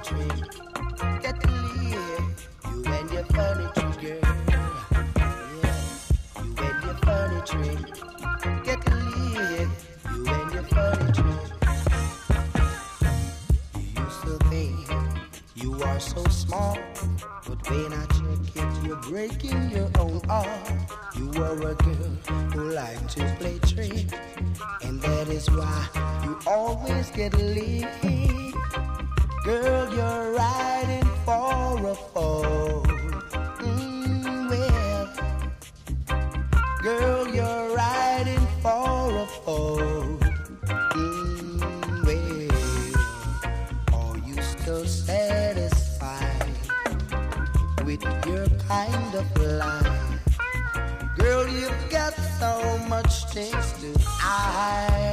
tree. Get to live, you and your funny tree, girl. Yeah, you and your funny tree. Get to live, you and your funny tree. You used to think you are so smart, but when I check it, you're breaking your own arm. You were a girl who liked to play tricks, and that is why you always get laid. Girl, you're riding for a fall. Well, girl, you're riding for a fall. Well, are you still satisfied with your kind of life? Girl, you've got so much things to hide.